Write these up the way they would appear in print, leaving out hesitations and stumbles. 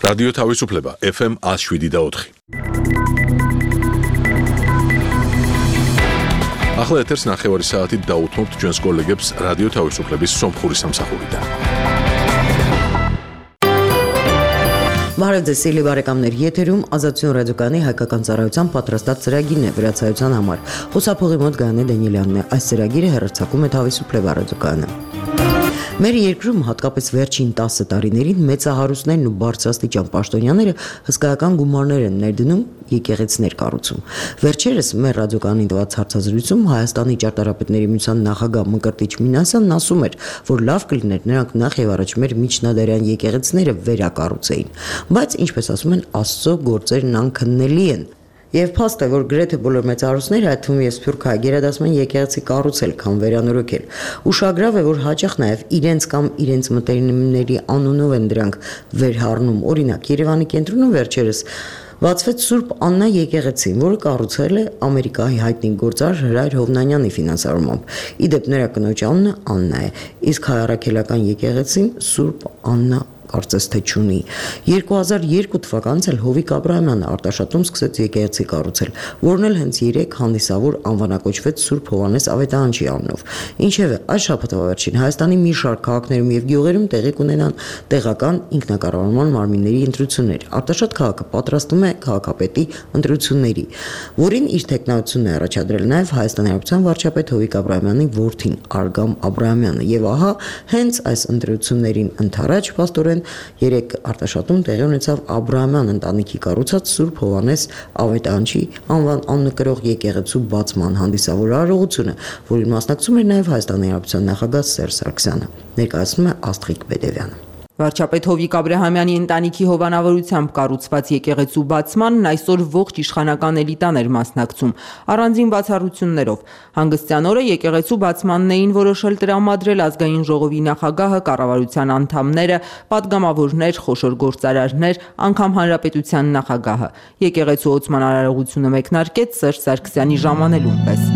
რადიო თავისუფლება FM 107.4. ახლა ეთერს ნახევარი საათით დაუთმობთ ჩვენს კოლეგებს რადიო თავისუფლების სომხური სამსახურიდან. Բարև սիրելի բարեկամներ, եթերում Ազատություն ռադիոկայանի հայկական ծառայության պատրաստած ծրագիրն է վերացայության համար։ Խոսափողի մոտ Գայանե Դանիելյանն է։ Այս ծրագիրը հեռարձակում է Თავისუფლება ռադիոկայանը։ Մեր երկրում հատկապես վերջին 10 տարիներին մեծահարուստներն ու բարձրաստիճան պաշտոնյաները հսկայական գումարներ են ներդնում եկեղեցիներ կառուցում։ Վերջերս մեր ռադիոկայանի տված հարցազրույցում Հայաստանի ճարտարապետների միության նախագահ Մկրտիչ Մինասյանն ասում էր, որ լավ կլիներ նրանք նախ եւ առաջ մեր միջնադարյան եկեղեցիները վերակառուցեին, բայց ինչպես ասում են, Աստծո գործերն անքննելի են։ Եվ փաստ է, որ գրեթե բոլոր մեծահարուստները, այդ թվում ես Սփյուռք հայ գերադասում են եկեղեցի կառուցել, քան վերանորոգել։ Ուշագրավ է, որ հաճախ նաև իրենց կամ իրենց մտերիմների անունով են դրանք վերհառնում։ Օրինակ, Երևանի կենտրոնում վերջերս բացվեց Սուրբ Աննա եկեղեցին, որը կառուցել է Ամերիկայի հայտնի գործարար Հրայր Հովնանյանի ֆինանսավորմամբ։ Իդեպ նրա կնոջ անունը Աննա է, իսկ հայ առաքելական եկեղեցին Սուրբ Աննա կարծես թե չունի։ 2002 թվականից էլ Հովիկ Աբրահամյանը Արտաշատում սկսեց եկեղեցի կառուցել, որն էլ հենց 3 հանդիսավոր անվանակոչվեց Սուրբ Հովհաննես Ավետարանչի անունով։ Ինչևէ, այս շաբաթվա վերջին Հայաստանի մի շարք քաղաքներում եւ գյուղերում տեղի կունենան տեղական ինքնակառավարման մարմինների ընտրություններ։ Արտաշատ քաղաքը պատրաստում է քաղաքապետի ընտրությունների, որին իր տեխնացությունն է առաջադրել նաեւ Հայաստանի Հանրապետության վարչապետ Հովիկ Աբրահամյանի որդին Արգամ Աբրահամյանը։ Եվ ահա հենց այս ընտրություններին ընթരാճ պաստորեն 3 Արտաշատում տեղի ունեցավ Աբրահամյան ընտանիքի կառուցած Սուրբ Հովհաննես Ավետարանչի անվան աննկրող եկեղեցու բացման հանդիսավոր արարողությունը, որին մասնակցում էր նաև Հայաստանի Հանրապետության նախագահ Սերժ Սարգսյանը, ներկայացնում է Աստղիկ Բեդևյանը։ Վարչապետ Հովիկ Աբրահամյանի ընտանիքի հովանավորությամբ կառուցված եկեղեցու բացմանն այսօր ողջ իշխանական էլիտան էր մասնակցում, առանձին բացառություններով։ Հանգստյան օրը եկեղեցու բացմանն էին որոշել տրամադրել ազգային ժողովի նախագահը, կառավարության անդամները, պատգամավորներ, խոշոր գործարարներ, անգամ հանրապետության նախագահը։ Եկեղեցու ոցման արարողությունը մեկնարկեց Սերժ Սարգսյանի ժամանելուն պես։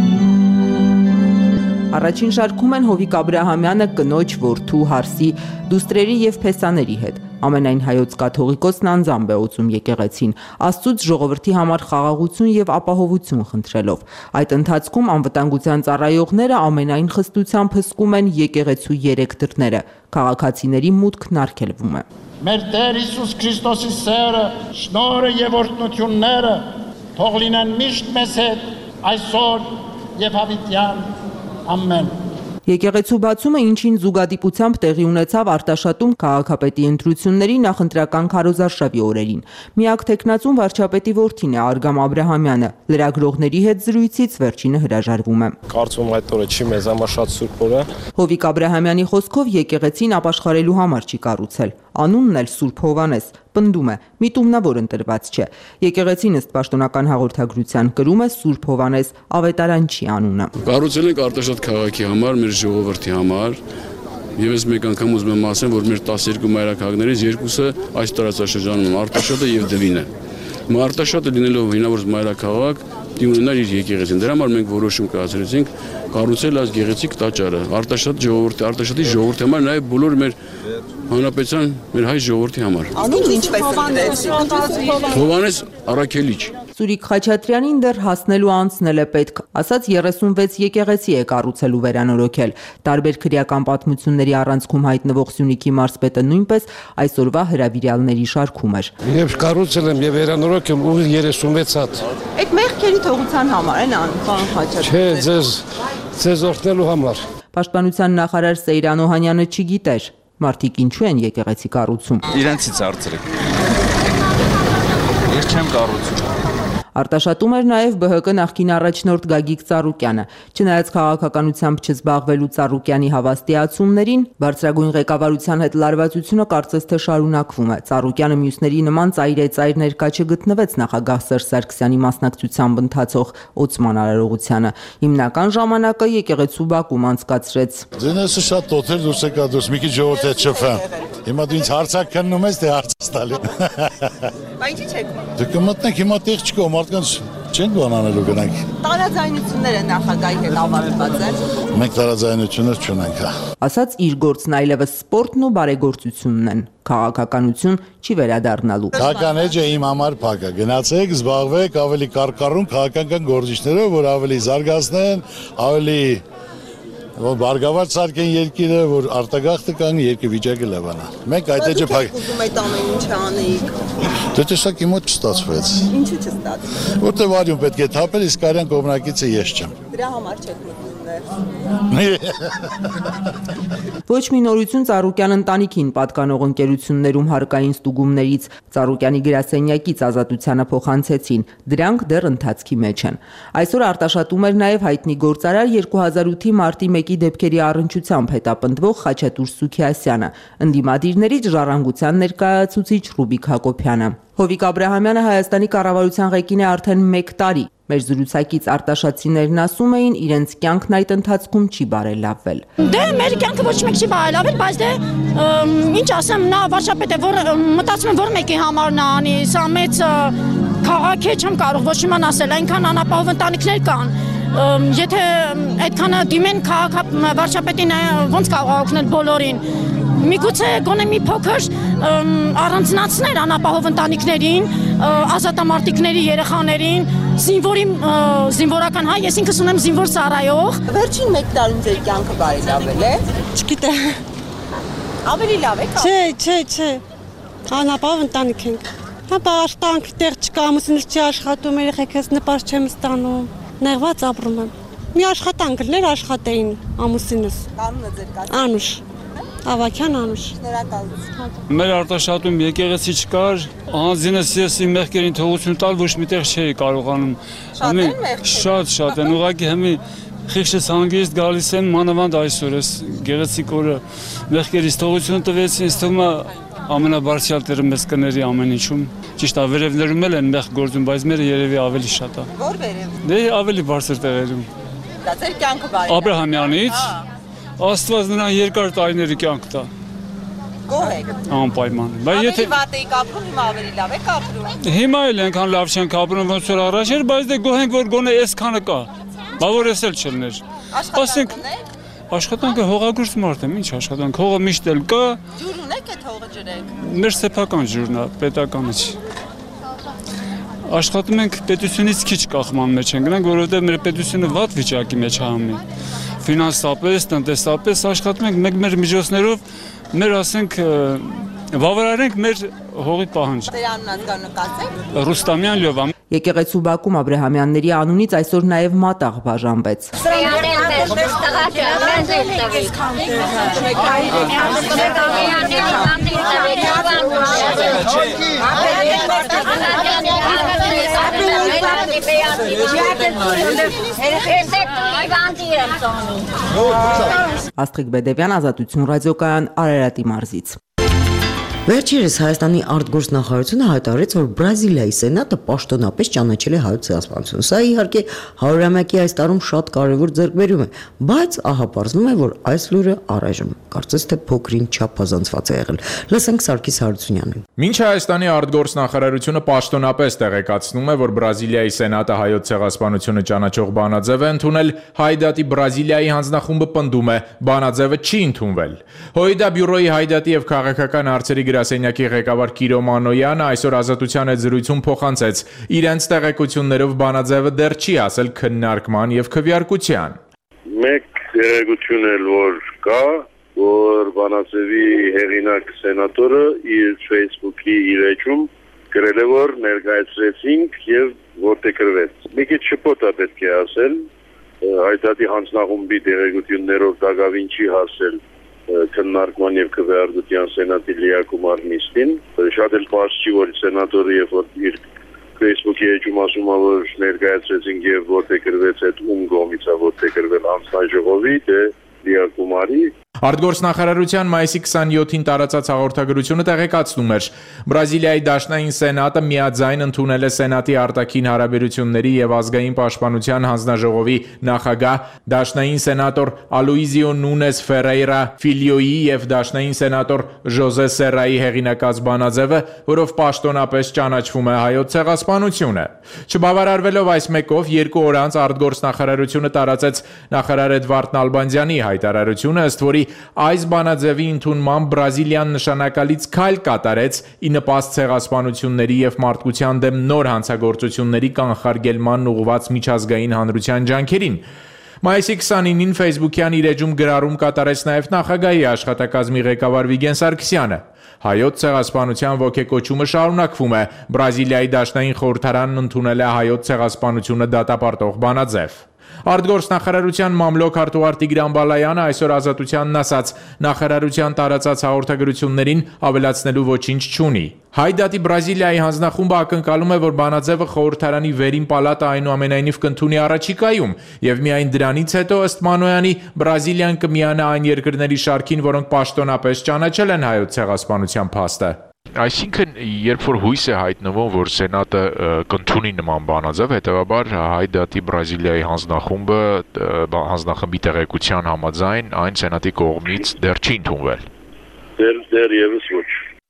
Առաջին շարքում են Հովիկ Աբրահամյանը կնոջ, որդու, հարսի, դուստրերի եւ փեսաների հետ։ Ամենայն հայոց կաթողիկոսն անձամբ է օծում եկեղեցին, Աստծուց ժողովրդի համար խաղաղություն եւ ապահովություն խնդրելով։ Այդ ընթացքում անվտանգության ծառայողները ամենայն խստությամբ հսկում են եկեղեցու 3 դռները։ Քաղաքացիների մուտքն արգելվում է։ Մեր Տեր Հիսուս Քրիստոսի սերը, շնորհը եւ օրհնությունները թող լինեն միշտ մեզ հետ այսօր եւ հավիտյան։ Ամեն։ Եկեղեցու բացումը ինչին զուգադիպությամբ տեղի ունեցավ Արտաշատում քաղաքապետի ընտրությունների նախընտրական քարոզարշավի օրերին։ Միակ տեխնացուն վարչապետի որդին է Արգամ Աբրահամյանը։ Լրագրողների հետ զրույցից վերջինը հրաժարվում է։ Կարծում եմ այդ օրը չի մեզ համար շատ սուրբ օր է։ Հովիկ Աբրահամյանի խոսքով եկեղեցին ապաշխարելու համար չի կառուցել։ Անունն էլ Սուրբ Հովհաննես, պնդում է, միտումնավոր ընտրված չէ։ Եկեղեցին ըստ պաշտոնական հաղորդագրության կրում է Սուրբ Հովհաննես Ավետարանչի անունը։ Կառուցել ենք Արտաշատ քաղաքի համար, մեր ժողովրդի համար։ Եվս մեկ անգամ ուզում եմ ասեմ, որ մեր 12 մայրաքաղաքներից 2-ը այս տարածաշրջանում են, Արտաշատը եւ Դվինը։ Արտաշատը լինելով հինավուրց մայրաքաղաք, ունենար իր եկեղեցին։ Դրա համար մենք որոշում կայացրեցինք կառուցել այս գեղեցիկ տաճարը Արտաշատի ժողովրդի համար, նաև բոլոր մեր հանրապետության, մեր հայ ժողովրդի համար։ Անունը ինչպես ընտրեցիք։ Հովհաննես Առաքելիչ։ Սուրիկ Խաչատրյանին դեռ հասնելու անցնել է պետք, ասած 36 եկեղեցի է կառուցել ու վերանորոգել։ Տարբեր քրեական պատմությունների առանցքում հայտնվող Սյունիքի մարզպետը նույնպես այսօրվա հրավիրյալների շարքում էր։ Եվ կառուցել եմ եւ վերանորոգել ու 36 հատ։ Այդ մեղքերի թողության համար են անում, պարոն Խաչատրյան։ Չէ, ձեզ օրհնելու համար։ Պաշտպանության նախարար Սեյրան Օհանյանը չգիտեր, մարդիկ ինչու են եկեղեցի կառուցում։ Իրենցից հարցրեք։ Ես չեմ կառուցում։ Արտաշատում էր նաև ԲՀԿ նախկին առաջնորդ Գագիկ Ծառուկյանը։ Չնայած քաղաքականությամբ չզբաղվելու Ծառուկյանի հավաստիացումներին, բարձրագույն ղեկավարության հետ լարվածությունը կարծես թե շարունակվում է։ Ծառուկյանը մյուսների նման ծայրեծայր ներկա չգտնվեց նախագահ Սերժ Սարգսյանի մասնակցությամբ ընթացող օծման արարողությանը։ Հիմնական ժամանակը եկեղեցու բակում անցկացրեց։ Ձենեսը շատ տոթեր դուրս եկա դուրս, մի քիչ ժողովուրդ հետ շփվեմ։ Հիմա դու ինձ հարցակ քննում ես, թե հարց տալի։ Բայց ի՞նչ եք։ Դե կմտնենք հիմա տեղ չկա, մարդկանց Չենք բանանելու գնանք։ Տարաձայնությունները նախագահի հետ ավարտված են։ Մենք տարաձայնություններ չունենք։ Ասաց իր գործն այլևս սպորտն ու բարեգործությունն են։ Քաղաքականություն չի վերադառնալու։ Քաղաքական էջը իմ համար փակ է։ Գնացեք, զբաղվեք ավելի կարկառուն քաղաքական գործիչներով, որ ավելի զարգացնեն, ավելի որ բարգավաճ սարքեն երկիրը, որ արտագաղթը կանգնի, երկրի վիճակը լավանա։ Մենք այդ էջը փակ։ Ուզում եք ամեն ինչ անեիք։ Դե տեսակ իմ մոտ չստացվեց։ Ինչու չստացվեց։ Որտե վարյուն պետք է թափել, իսկ արյան կողմնակիցը ես չեմ։ Դրա համար չեք մտնում։ Ոչ մի նորություն Ծառուկյան ընտանիքին պատկանող ընկերություններում հարկային ստուգումներից Ծառուկյանի գրասենյակից Ազատությանը փոխանցեցին, դրանք դեռ ընթացքի մեջ են։ Այսօր արտաշատում էր նաև հայտնի գործարար 2008-ի մարտի 1-ի դեպքերի առնչությամբ հետապնդվող Խաչատուր Սուքիասյանը, ընդդիմադիրներից ժառանգության ներկայացուցիչ Ռուբիկ Հակոբյանը։ Հովիկ Աբրահամյանը Հայաստանի կառավարության ղեկին է արդեն 1 տարի։ Մեր զրուցակից արտաշատցիներն ասում էին, իրենց կյանքն այդ ընթացքում չի բարելավվել։ Դե մեր կյանքը ոչ մեկ չի բարելավել, բայց դե ինչ ասեմ, նա վարչապետ է, որ մտածում եմ, որ մեկի համար նա անի, սա մեծ քաղաք է, չեմ կարող ոչ իման ասել, այնքան անապահով ընտանիքներ կան։ Եթե այդքանը դիմեն վարչապետին ոնց կարող օգնել բոլորին։ Միգուցե գոնե մի փոքր առանձնացներ անապահով ընտանիքներին, ազատամարտիկների երեխաներին, զինվորական հայ, ես ինքս ունեմ զինվոր ծառայող։ Վերջին 1 տարում ձեր կյանքը բարելավել է։ Չգիտեմ։ Ավելի լավ է։ Չէ։ Անապահով ընտանիք ենք։ Ապարտանք տեղ չկա, ամուսինս չի աշխատում, երեխեքս նպաստ չեմ ստանում։ Նեղված ապրում եմ։ Մի աշխատանք լեր աշխատեին ամուսինս։ Կանունը ձեր կա։ Անուշ։ Ավակյան Անուշ։ Շնորհակալություն։ Մեր արտաշատում եկեղեցի չկար, անձինս ես իմ մեղքերին թողություն տալ ոչ միտեղ չէի կարողանում։ Շատ են, ուղղակի հիմի խիղճս հանգիստ գալիս են մանավանդ այսօր ես գեղեցիկ օրը մեղքերից թողություն տվեցին, ինձ թվում է ամենաբարձրյալ Տերը մեզ կների ամեն ինչում։ Ճիշտ է, վերևներում էլ են մեղք գործում, բայց մերը երևի ավելի շատ է։ Որ վերև։ Դե ավելի բարձր տեղերում։ Դա ձեր կյանքը բարելավել։ Աբրահամյանից Աստված նրան երկար տարիների կյանք տա։ Գոհ եք։ Անպայման։ Բայց եթե վատ եք ապրում, հիմա ավելի լավ եք ապրում։ հիմա էլ այնքան լավ չենք ապրում ոնց որ առաջ էր, բայց դե գոհ ենք որ գոնե այսքանը կա։ Բա որ էս էլ չլներ։ Ասենք աշխատանքը հողագործ մարդ եմ, ինչ աշխատանք, հողը միշտ էլ կա։ Ջուր ունեք այդ հողը ջրեք։ Մեր սեփական ջուրն է, պետականը չի։ Աշխատում ենք պետությունից քիչ կախման մեջ ենք գնանք, որովհետև մեր պետությունը վատ վիճակի մեջ է համի։ Ֆինանսապես, տնտեսապես աշխատում ենք մեկ մեր միջոցներով, մեր ասենք բավարարենք մեր հողի պահանջը։ Ձեր անունը կասեք։ Ռուստամյան Լյովա։ Եկեղեցու բակում Աբրահամյանների անունից այսօր նաև մատաղ բաժանվեց։ Աստղիկ Բեդևյան, Ազատություն ռադիոկայան, Արարատի մարզից։ Վերջերս Հայաստանի արտգործնախարարությունը հայտարարեց, որ Բրազիլիայի սենատը պաշտոնապես ճանաչել է հայոց ցեղասպանությունը։ Սա իհարկե 100-ամյակի այս տարում շատ կարևոր ձեռքբերում է, բայց ահա պարզվում է, որ այս լուրը առայժմ կարծես թե փոքրին չափազանցված է եղել։ Լսենք Սարգիս Հարությունյանին։ Մինչ Հայաստանի արտգործնախարարությունը պաշտոնապես տեղեկացնում է, որ Բրազիլիայի սենատը հայոց ցեղասպանությունը ճանաչող բանաձև է ընդունել, Հայդատի Բրազիլիայի հանձնախումբը պնդում է, բանաձևը չի ընդունվել։ Հոիդա բյուրոյի Հայդատի եւ քաղաքական հարցերի գրասենյակի ղեկավար Կիրո Մանոյանը այսօր Ազատության հետ զրույցում փոխանցեց իրենց տեղեկություններով բանաձևը դեռ չի ասել քննարկման եւ քվեարկության։ Մեկ տեղեկություն էլ որ կա, որ բանաձևի հեղինակ սենատորը իր Facebook-ի իր էջում գրել է որ ներկայացրեցինք եւ որտեղ գրվեց։ Մի քիչ շփոթ է պետք է ասել, Հայդատի հանձնախումբի տեղեկություններով դակավին չի հասել քննարկման եւ քվեարկության սենատի լիակումար նիստին։ Շատ էլ բարձ չի որ սենատորը եւ որ իր Facebook-ի էջում ասում է որ ներկայացրեցինք եւ որտեղ գրվեց այդ ում կողմից է որտեղ գրվել անձնաժողովի դե լիակումարի։ Արտգործնախարարության մայիսի 27-ին տարածած հաղորդագրությունը տեղեկացնում էր. Բրազիլիայի Դաշնային Սենատը միաձայն ընդունել է Սենատի արտաքին հարաբերությունների եւ ազգային պաշտպանության հանձնաժողովի նախագահ Դաշնային սենատոր Ալոիզիո Նունես Ֆերեյրա Ֆիլիոյի եւ Դաշնային սենատոր Ժոզե Սերայի հեղինակած բանաձևը, որով պաշտոնապես ճանաչվում է հայոց ցեղասպանությունը։ Չբավարարվելով այս մեկով, 2 օր անց արտգործնախարարությունը տարածեց նախարար Էդվարդ Նալբանդյանի հայտարարությունը, ըստ որի այս բանաձևի ընդունմամբ Բրազիլիան նշանակալից քայլ կատարեց ի նպաստ ցեղասպանությունների եւ մարդկության դեմ նոր հանցագործությունների կանխարգելման ուղղված միջազգային հանրության ջանքերին։ Մայիսի 29-ին Facebook-յան իր էջում գրառում կատարեց նաև նախագահի աշխատակազմի ղեկավար Վիգեն Սարգսյանը։ Հայոց ցեղասպանության ոգեկոչումը շարունակվում է։ Բրազիլիայի Դաշնային խորհրդարանն ընդունել է հայոց ցեղասպանությունը դատապարտող բանաձև։ Արտգործնախարարության մամլոք արտուղար Տիգրան Բալայանը այսօր Ազատությանն ասաց. նախարարության տարածած հաղորդագրություններին ավելացնելու ոչինչ չունի։ Հայդատի Բրազիլիայի հանձնախումբը ակնկալում է, որ բանաձևը խորհրդարանի վերին պալատը այնուամենայնիվ կընդունի առաջիկայում, եւ միայն դրանից հետո, ըստ Մանոյանի, Բրազիլիան կմիանա այն երկրների շարքին, որոնք պաշտոնապես ճանաչել են հայոց ցեղասպանության փաստը։ Այսինքն, երբ որ հույս է հայտնվում, որ Սենատը կընդունի նման բանաձև, հետևաբար Հայդատի Բրազիլիայի հանձնախմբի տեղեկության համաձայն այն Սենատի կողմից դեռ չի ընդունվել։ Դեռ եւս ոչ։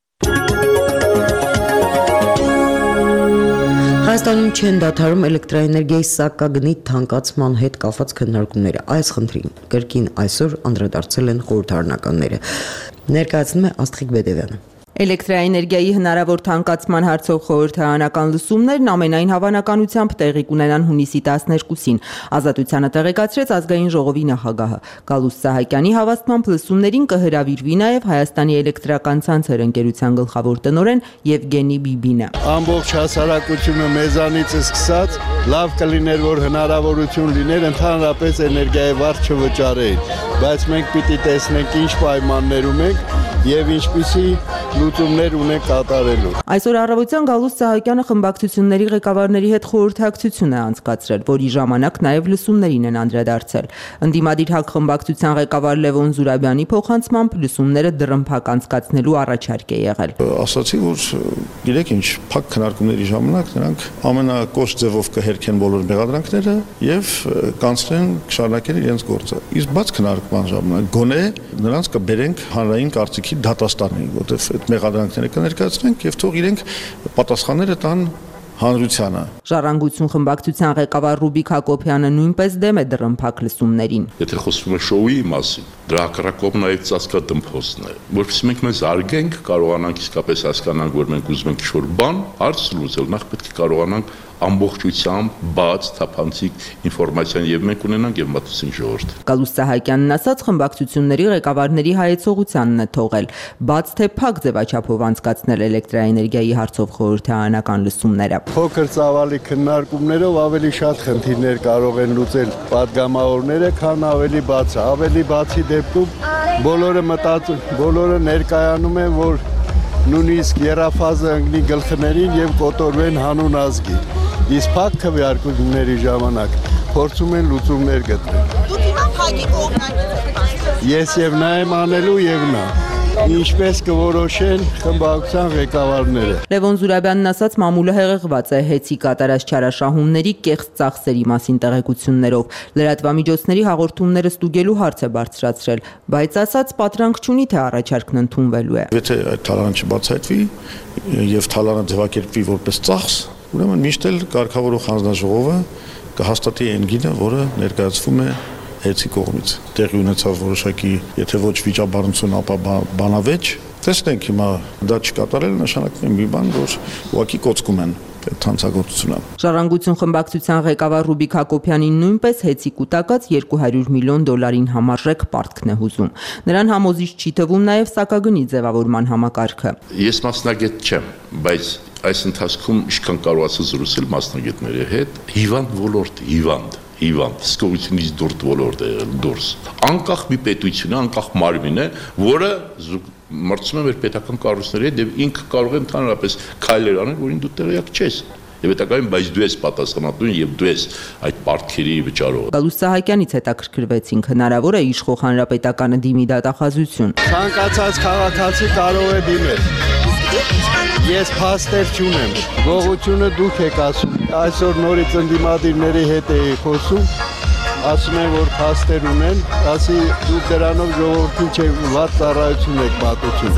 Հայաստանում չեն դադարում էլեկտրաէներգիայի սակագնի թանկացման հետ կապված քննարկումները։ Այս խնդրին կրկին այսօր անդրադարձել են խորհրդարանականները։ Ներկայացնում է Աստղիկ Բեդևյանը։ Էլեկտրաէներգիայի հնարավոր թանկացման հարցով խորհրդարանական լսումներն ամենայն հավանականությամբ տեղի կունենան հունիսի 12-ին։ Ազատությանը տեղեկացրեց ազգային ժողովի նախագահը։ Գալուստ Սահակյանի հավաստմամբ լսումներին կհրավիրվի նաև Հայաստանի էլեկտրական ցանցեր ընկերության գլխավոր տնօրեն Եվգենի Բիբինը։ Ամբողջ հասարակությունը մեզանից սկսած լավ կլիներ, որ հնարավորություն լիներ ընդհանրապես էներգիայի վարձ չվճարեին, բայց մենք պիտի տեսնենք ինչ պայմաններում ենք եւ ինչպիսի լուծումներ ունենք կատարելու։ Այսօր առավոտյան Գալուստ Սահակյանը խմբակցությունների ղեկավարների հետ խորհրդակցություն է անցկացրել, որի ժամանակ նաև լսումներին են անդրադարձել։ Ընդդիմադիր հակ խմբակցության ղեկավար Լևոն Զուրաբյանի փոխանցմամբ լսումները դռնփակ անցկացնելու առաջարկ է եղել։ Ասացի, որ գիտեք ինչ, փակ քննարկումների ժամանակ նրանք ամենակոշտ ձևով կհերքեն բոլոր մեղադրանքները եւ կանցնեն կշարունակեն իրենց գործը։ Իսկ բաց քննարկման ժամանակ գոնե նրանց կբերենք հանրային կարծիքի դատաստանի, որտեղ այդ մեղադրանքները կներկայացնենք եւ թող իրենք պատասխանները տան հանրությանը։ Ժառանգություն խմբակցության ղեկավար Ռուբիկ Հակոբյանը նույնպես դեմ է դռնփակ լսումներին։ Եթե խոսվում է շոուի մասին, դրա հակառակով նաև ծածկադմփոսն է, որովհետեւ մենք մեզ արգենք, կարողանանք իսկապես հասկանանք, որ մենք ուզում ենք ինչ-որ բան, հարց լուծել, նախ պետք է կարողանանք ամբողջությամբ բաց թափանցիկ ինֆորմացիան եւ մենք ունենանք եւ մատուցենք ժողովրդին։ Գալուստ Սահակյանն ասաց, խմբակցությունների ղեկավարների հայեցողությանն է թողել, բաց թե փակ ձևաչափով անցկացնել էլեկտրաէներգիայի հարցով խորհրդարանական լսումները։ Փոքր ծավալի քննարկումներով ավելի շատ խնդիրներ կարող են լուծել падգամավորները, քան ավելի բաց։ Ավելի բացի դեպքում բոլորը ներկայանում են, որ նույնիսկ երաֆազը ընկնի գլխներին եւ կոտորվեն հանուն ազգի։ Իսկ փակ քվեարկումների ժամանակ փորձում են լուծումներ գտնել։ Դուք հիմա փակի կողմնակից։ Ես եւ նա եմ անելու եւ նա։ Ինչպես կորոշեն խմբակցության ղեկավարները։ Լևոն Զուրաբյանն ասաց, մամուլը հեղեղված է հեծի կատարած չարաշահումների կեղծ ծախսերի մասին տեղեկություններով։ Լրատվամիջոցների հաղորդումները ստուգելու հարց է բարձրացրել, բայց ասաց, պատրանք չունի, թե առաջարկն ընդունվելու է։ Եթե այդ թալանը չբացահայտվի եւ թալանը ձևակերպվի որպես ծախս, ուրեմն միշտ էլ կարգավորող հանձնաժողովը կհաստատի այն գինը, որը ներկայացվում է հեծի կողմից։ Տեղի ունեցավ որոշակի, եթե ոչ վիճաբանություն, ապա բանավեճ։ Տեսնենք հիմա դա չկատարել նշանակում է մի բան, որ ուղղակի կոծկում են այդ հանցագործությունը։ Ժառանգություն խմբակցության ղեկավար Ռուբիկ Հակոբյանին նույնպես հեծի կուտակած $200 միլիոն համարժեք պարտքն է հուզում։ Նրան համոզիչ չի թվում նաև սակագնի ձևավորման համակարգը։ Ես մասնագետ չեմ, բայց այս ընթացքում ինչքան կարողացա զրուցել մասնագետների հետ, հիվանդ ոլորտ, հիվանդ, սկողությունից ոլորտ է եղել դուրս։ Անկախ մի պետություն է, անկախ մարմին է, որը մրցում է մեր պետական կառույցների հետ եւ ինքը կարող է ընդհանրապես քայլեր անել, որին դու տեղյակ չես։ Եվ հետագայում բայց դու ես պատասխանատուն եւ դու ես այդ պարտքերի վճարողը։ Գալուստ Սահակյանից հետաքրքրվեցինք, հնարավոր է իշխող հանրապետականը դիմի դատախազություն։ Ցանկացած քաղաքացի կարող է դիմել։ Ես փաստեր չունեմ։ Գողությունը դուք եք ասում։ Այսօր նորից ընդդիմադիրների հետ էի խոսում, ասում են, որ փաստեր ունեն, ասի դուք դրանով ժողովրդին չեք վատ ծառայություն եք պատուցում։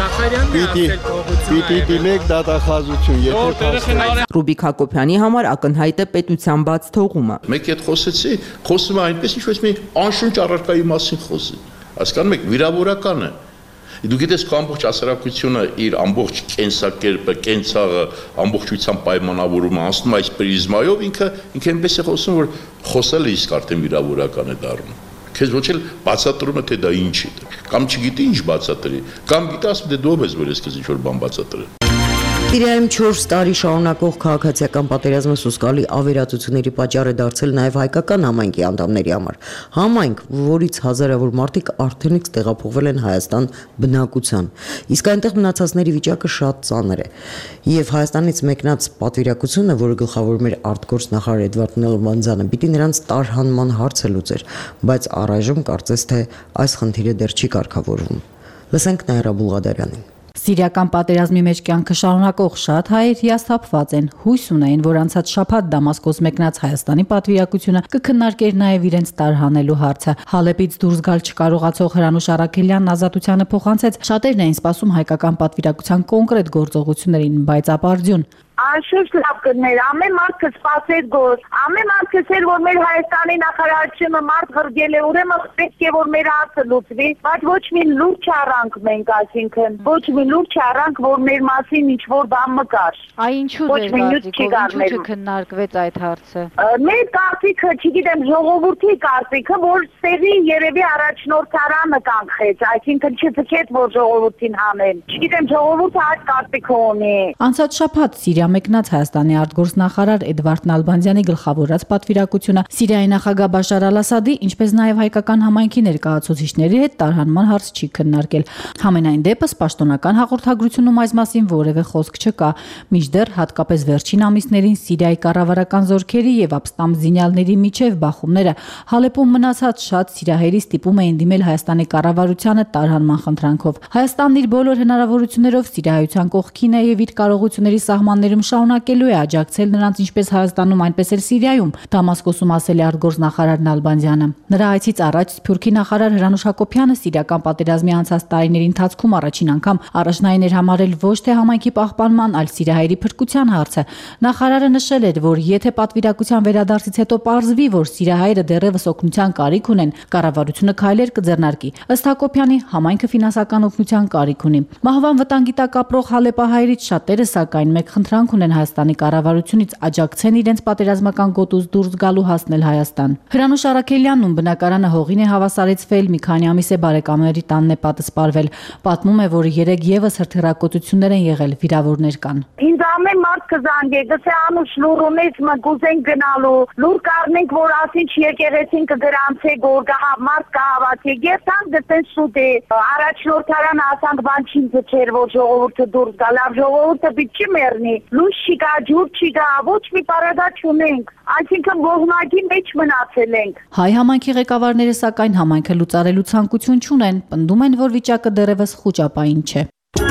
Պիտի դիմեք դատախազություն, եթե փաստեր։ Ռուբիկ Հակոբյանի համար ակնհայտ է պետության բաց թողումը։ Մեկ հետ խոսեցի, խոսում է այնպես ինչ-որ մի անշունչ առարկայի մասին խոսի։ Հասկանում եք, վիրավորական է։ Դու գիտես քո ամբողջ հասարակությունը իր ամբողջ կենսակերպը, կենցաղը, ամբողջությամբ պայմանավորումը անցնում այս պրիզմայով, ինքը այնպես է խոսում, որ խոսելը իսկ արդեն վիրավորական է դառնում։ Քեզ ոչ էլ բացատրում է թե դա ինչ է, կամ չգիտի ինչ բացատրի, կամ գիտի ասում դե դու ես որ ես քեզ ինչ որ բան բացատրել։ Սիրիայում 4 տարի շարունակող քաղաքացիական պատերազմը սոսկալի ավերածությունների պատճառ է դարձել նաև հայկական համայնքի անդամների համար։ Համայնք, որից հազարավոր մարդիկ արդենից տեղափոխվել են Հայաստան բնակության։ Իսկ այնտեղ մնացածների վիճակը շատ ծանր է։ Եվ Հայաստանից մեկնած պատվիրակությունը, որը գլխավորում էր արտգործնախարար Էդվարդ Նալբանդյանը, պիտի նրանց տարհանման հարցը լուծեր, բայց առայժմ կարծես թե այս խնդիրը դեռ չի կարգավորվում։ Լսենք Նաիրա Բուլղադարյանին։ Սիրիական պատերազմի մեջ կյանքը շարունակող շատ հայեր հիասթափված են, հույս ունեին, որ անցած շաբաթ Դամասկոս մեկնած Հայաստանի պատվիրակությունը կքննարկեր նաև իրենց տարհանելու հարցը։ Հալեպից դուրս գալ չկարողացող Հրանուշ Արաքելյանն ազատությանը փոխանցեց, շատերն էին սպասում հայկական պատվիրակության կոնկրետ գործողություններին, բայց ապարդյուն։ Անշուշտ լավ կներ, ամեն մարդ կսպասեր գործ, ամեն մարդ կսեր, որ մեր Հայաստանի նախարարությունը մարդ ղրգել է, ուրեմն պետք է, որ մեր հարցը լուծվի, բայց ոչ մի լուրջ չառանք մենք, այսինքն, ոչ մի լուրջ չառանք, որ մեր մասին ինչ-որ բան մկար։ Այ ինչու ձեր կարծիքով, ինչու չքննարկվեց այդ հարցը։ Մեր կարծիքը, չգիտեմ, ժողովրդի կարծիքը, որ տեղի երևի առաջնորդարանը կանխեց, այսինքն չձգեց, որ ժողովրդին հանեն։ Չգիտեմ, ժողովուրդը այդ կարծիքը ունի։ Անցած շաբաթ Սիրիա մեկնած Հայաստանի արտգործնախարար Էդվարդ Նալբանդյանի գլխավորած պատվիրակությունը Սիրիայի նախագահ Բաշար Ալ-Ասադի, ինչպես նաև հայկական համայնքի ներկայացուցիչների հետ տարհանման հարց չի քննարկել։ Համենայն դեպս պաշտոնական հաղորդագրությունում այս մասին որևէ խոսք չկա։ Մինչդեռ հատկապես վերջին ամիսներին Սիրիայի կառավարական զորքերի եւ ապստամբ զինյալների միջև բախումները Հալեպում մնացած շատ սիրահերի ստիպում էին դիմել Հայաստանի կառավարությանը տարհանման խնդրանքով։ Հայաստանն իր բոլոր հնարավորություններով Սիրիայության կողքին է եւ իր կարողությունների սահմաններում շարունակելու է աջակցել նրանց ինչպես Հայաստանում, այնպես էլ Սիրիայում, Դամասկոսում ասել է արտգործնախարար Նալբանդյանը։ Նրա այցից առաջ Սփյուռքի նախարար Հրանուշ Հակոբյանը սիրիական պատերազմի անցած տարիների ընթացքում առաջին անգամ առաջնային էր համարել ոչ թե համայնքի պահպանման, այլ սիրահերի փրկության հարցը։ Նախարարը նշել էր, որ եթե պատվիրակության վերադարձից հետո պարզվի, որ սիրահայերը դեռևս օգնության կարիք ունեն, կառավարությունը քայլեր կձեռնարկի։ Ըստ Հակոբյանի, համայնքը ֆինանսական օգնության կարիք ունի։ Մահվան վտանգի տակ ապրող հալեպահայերից շատերը սակայն մեկ խնդրանք ունեն Հայաստանի կառավարությունից աջակցեն իրենց պատերազմական գոտուց դուրս գալու հասնել Հայաստան։ Հրանուշ Արաքելյանն ում բնակարանը հողին է հավասարեցվել, մի քանի ամիս է բարեկամների տանն է պատսպարվել։ Պատմում է, որ 3 եւս հրթիռակոծություններ են եղել, վիրավորներ կան։ Ինձ ամեն մարդ կզանգե, գցե Անուշ լուր ունես, մգուզենք գնալու, լուր կառնենք, որ ասինչ եկեղեցին կգրանցե գորգա մարդ կհավատի, երթանք դտեն շուտ է, առաջնորդարան ասանք բան չի ձգեր, որ ժողովուրդը դուրս գա, լավ ժողովուրդը պիտի մեռնի, լույս չկա, ջուր չկա, ոչ մի պարագա չունենք, այսինքն ողնակի մեջ մնացել ենք։ Հայ համայնքի ղեկավարները սակայն համայնքը լուծարելու ցանկություն չունեն, պնդում են, որ վիճակը դեռևս խուճապային չէ։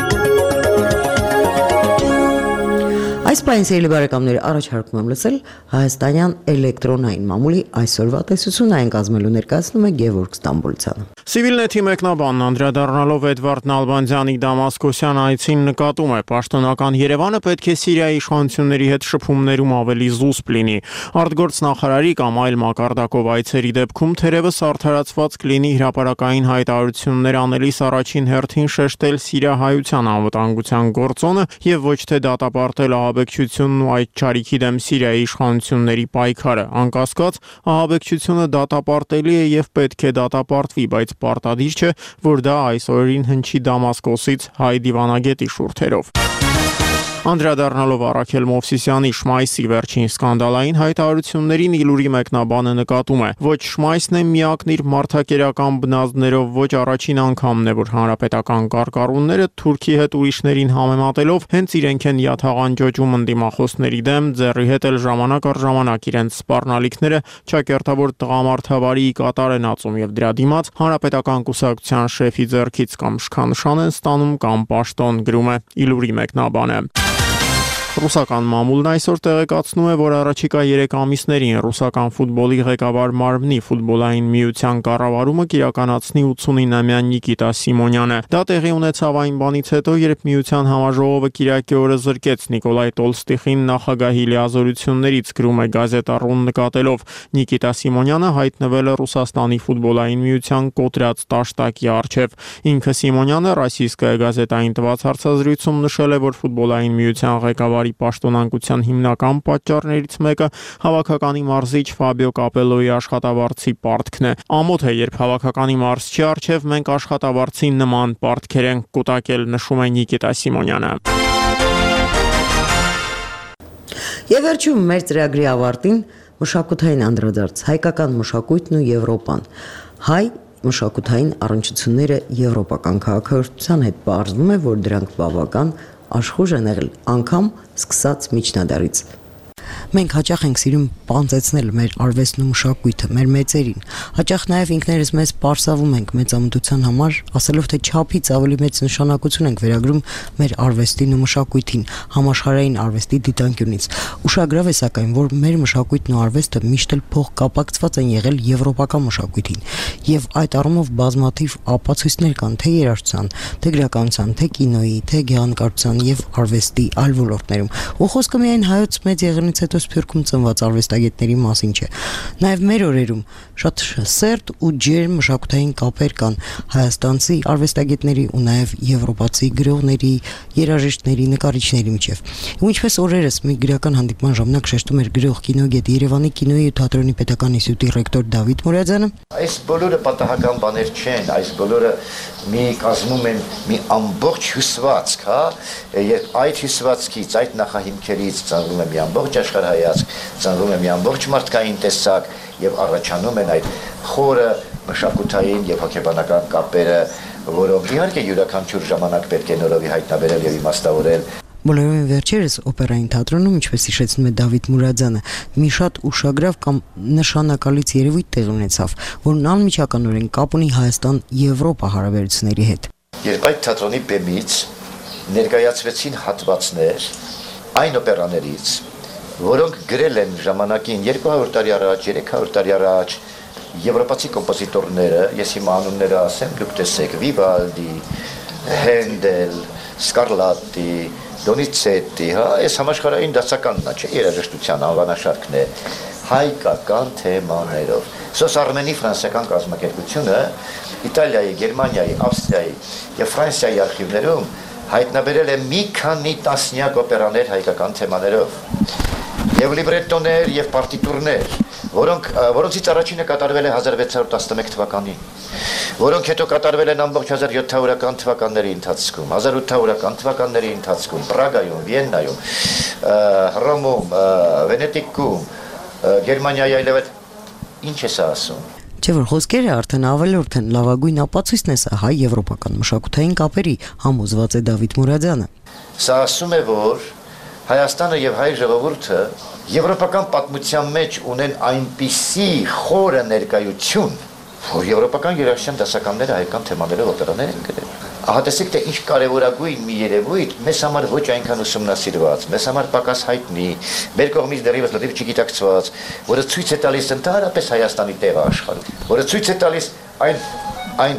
Այս պահին սիրելի բարեկամներ, առաջարկում եմ լսել հայաստանյան էլեկտրոնային մամուլի այսօրվա տեսությունը, այն կազմելու ներկայացնում է Գևորգ Ստամբուլցյանը։ Civilnet-ի մեկնաբանն անդրադառնալով Էդվարդ Նալբանդյանի Դամասկոսյան այցին նկատում է, պաշտոնական Երևանը պետք է Սիրիայի իշխանությունների հետ շփումներում ավելի զուսպ լինի։ Արտգործնախարարի կամ այլ մակարդակով այցերի դեպքում թերևս արդարացված կլինի հրապարակային հայտարարություններ անելիս առաջին հերթին շեշտել սիրիահայության անվտանգության գործոնը եւ ոչ թե դատապարտել ահաբեկչությունն ու այդ ճարիքի դեմ Սիրիայի իշխանությունների պայքարը։ Անկասկած, ահաբեկչությունը դատապարտելի է եւ պետք է դատապարտվի, բայց պարտադիր չէ, որ դա այս օրերին հնչի Դամասկոսից հայ դիվանագետի շուրթերով։ Անդրադառնալով Արաքել Մովսիսյանի Շմայսի վերջին սկանդալային հայտարարություններին Իլուրի մեկնաբանը նկատում է. ոչ Շմայսն է միակն իր մարդակերական բնազդներով, ոչ առաջին անգամն է, որ հանրապետական կարկառունները Թուրքի հետ ուրիշներին համեմատելով հենց իրենք են յաթաղանջոջում ընդդիմախոսների դեմ, ձեռի հետ էլ ժամանակ առ ժամանակ իրենց սպառնալիքները ճակերտավոր տղամարդավարի կատար են ածում եւ դրա դիմաց հանրապետական կուսակցության շեֆի ձեռքից կամ շքանշան են ստանում կամ պաշտոն, գրում է Իլուրի մեկնաբանը։ Ռուսական մամուլն այսօր տեղեկացնում է, որ առաջիկա 3 ամիսներին ռուսական ֆուտբոլի ղեկավար մարմնի ֆուտբոլային միության կառավարումը կիրականացնի 89-ամյա Նիկիտա Սիմոնյանը։ Դա տեղի ունեցավ այն բանից հետո, երբ միության համաժողովը կիրակի օրը զրկեց Նիկոլայ Տոլստիխին նախագահի լիազորություններից, գրում է գազետա.ru-ն նկատելով։ Նիկիտա Սիմոնյանը հայտնվել է Ռուսաստանի ֆուտբոլային միության կոտրած տաշտակի առջև։ Ինքը Սիմոնյանը Ռոսիյսկայա գազետային տված հարցազրույցում նշել է, որ ֆուտբոլային միության ղեկավար պաշտոնանկության հիմնական պատճառներից մեկը հավաքականի մարզիչ Ֆաբիո Կապելոյի աշխատավարձի պարտքն է։ Ամոթ է, երբ հավաքականի մարզչի առջև մենք աշխատավարձի նման պարտքեր ենք կուտակել, նշում է Նիկիտա Սիմոնյանը։ Եվ վերջում մեր ծրագրի ավարտին մշակութային անդրադարձ, հայկական մշակույթն ու Եվրոպան։ Հայ մշակութային առնչությունները եվրոպական քաղաքականության հետ պարզվում է, որ դրանք բավական աշխուժ են եղել անգամ սկսած միջնադարից։ Մենք հաճախ ենք սիրում պանծեցնել մեր արվեստն ու մշակույթը, մեր մեծերին։ Հաճախ նաև ինքներս մեզ պարսավում ենք մեծամտության համար, ասելով թե չափից ավելի մեծ նշանակություն ենք վերագրում մեր արվեստին ու մշակույթին, համաշխարհային արվեստի դիտանկյունից։ Ուշագրավ է սակայն, որ մեր մշակույթն ու արվեստը միշտ էլ փոխկապակցված են եղել եվրոպական մշակույթին, եւ այդ առումով բազմաթիվ ապացույցներ կան թե երաժշտության, թե գրականության, թե կինոյի, թե գեղանկարչության եւ արվեստի այլ ոլորտներում։ Ու խոսքը միայն հայոց մեծ եղնից հետո Սփյուռքում ծնված արվեստագետների մասին չէ։ Նաև մեր օրերում շատ սերտ ու ջերմ մշակութային կապեր կան հայաստանցի արվեստագետների ու նաև եվրոպացի գրողների, երաժիշտների, նկարիչների միջև։ Ու ինչպես օրերս մի գրական հանդիպման ժամանակ շեշտում էր գրող կինոգետ Երևանի կինոյի ու թատրոնի պետական ինստիտուտի ռեկտոր Դավիթ Մուրադյանը, այս բոլորը պատահական բաներ չեն, այս բոլորը մի կազմում են մի ամբողջ հյուսվածք, հա, երբ այդ հյուսվածքից, այդ նախահիմքերից ծնվում է մի ամբողջ աշխարհայացք, ծնվում է մի ամբողջ մարդկային տեսակ եւ առաջանում են այդ խորը մշակութային եւ հոգեբանական կապերը, որոնք իհարկե յուրաքանչյուր ժամանակ պետք է նորովի հայտնաբերել եւ իմաստավորել։ Բոլորովին վերջերս օպերային թատրոնում, ինչպես հիշեցնում է Դավիթ Մուրադյանը, մի շատ ուշագրավ կամ նշանակալից երևույթ տեղի ունեցավ, որն անմիջականորեն կապ ունի Հայաստան-Եվրոպա հարաբերությունների հետ։ Երբ այդ թատրոնի բեմից ներկայացվեցին հատվածներ այն օպերաներից, որոնք գրել են ժամանակին 200 տարի առաջ, 300 տարի առաջ եվրոպացի կոմպոզիտորները, ես հիմա անունները ասեմ, դուք տեսեք, Վիվալդի, Հենդել, Սկարլատտի, Դոնիցետի, հա, այս համաշխարհային դասականն է, չէ, երաժշտության անվանաշարքն է, հայկական թեմաներով։ Սոս Արմենի ֆրանսիական կազմակերպությունը Իտալիայի, Գերմանիայի, Ավստրիայի եւ Ֆրանսիայի արխիվներում հայտնաբերել է մի քանի տասնյակ օպերաներ հայկական թեմաներով եւ լիբրետոներ եւ պարտիտուրներ, որոնցից առաջինը կատարվել է 1611 թվականին, որոնք հետո կատարվել են ամբողջ 1700-ական թվականների ընթացքում, 1800-ական թվականների ընթացքում, Պրագայում, Վիեննայում, Հռոմում, Վենետիկում, Գերմանիայի այլևս ինչ է սա ասում։ Չէ՞ որ խոսքերը արդեն ավելորդ են, լավագույն ապացույցն է սա հայ-եվրոպական մշակութային կապերի, համոզված է Դավիթ Մուրադյանը։ Սա ասում է, որ Հայաստանը եւ հայ ժողովուրդը եվրոպական պատմության մեջ ունեն այնպիսի խորը ներկայություն, որ եվրոպական երաժշտության դասականները հայկական թեմաներով օպերաներ են գրել։ Ահա տեսեք, թե ինչ կարևորագույն մի երևույթ մեզ համար ոչ այնքան ուսումնասիրված, մեզ համար պակաս հայտնի, մեր կողմից դեռևս լրիվ չգիտակցված, որը ցույց է տալիս ընդհանրապես Հայաստանի տեղը աշխարհում, որը ցույց է տալիս այն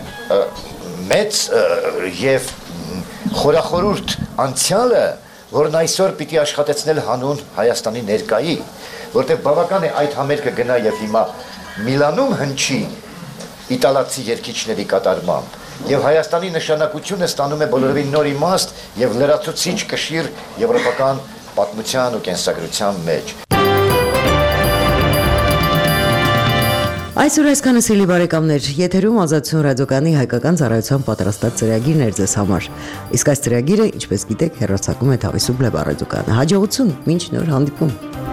մեծ եւ խորախորուրդ անցյալը, որն այսօր պիտի աշխատեցնել հանուն Հայաստանի ներկայի, որտեղ բավական է այդ համերգը գնա եւ հիմա Միլանում հնչի իտալացի երգիչների կատարմամբ, եւ Հայաստանի նշանակությունը ստանում է բոլորովին նոր իմաստ եւ լրացուցիչ կշիռ եվրոպական պատմության ու կենսագրության մեջ։ Այսօր այսքանը սիրելի բարեկամներ, եթերում Ազատություն ռադիոկայանի հայկական ծառայության պատրաստած ծրագիրն էր ձեզ համար։ Իսկ այս ծրագիրը, ինչպես գիտեք, հեռարձակում է Թավիսուպլե ռադիոկայանը։ Հաջողություն, մինչ նոր հանդիպում։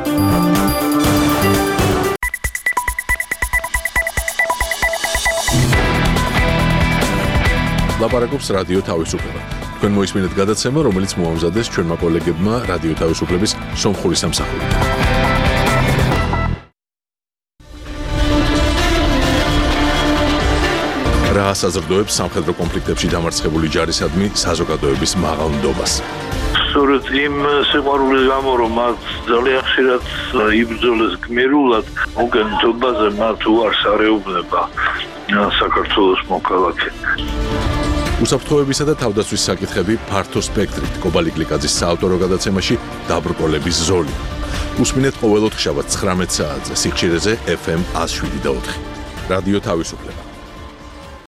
Լապարակոպս ռադիո Թավիսուպլե։ Თქვენ მოისმინეთ გადაცემა, რომელიც მოამზადეს ჩვენმა კოლეგებმა რადიო თავისუფლების სომხური სამსახურით. რა საზრდოებს სამხედრო კონფლიქტებში დამარცხებული ჯარისადმი საზოგადოების მაღალ ნდობას. სწორედ იმ სიყვარულის გამო, რომ მათ ძალიან ხშირად იბრძოლეს გმირულად, მოგენთობაზე მათ უარს არეუბნება საქართველოს მოქალაქე. უსაფრთხოებისა და თავდაცვის საკითხები ფართო სპექტრით კობალი გლიკაძის საავტორო გადაცემაში დაბრკოლების ზოლი. უსმინეთ ყოველ ოთხშაბათს 19 საათზე სიხშირეზე FM 107.4. რადიო თავისუფლება.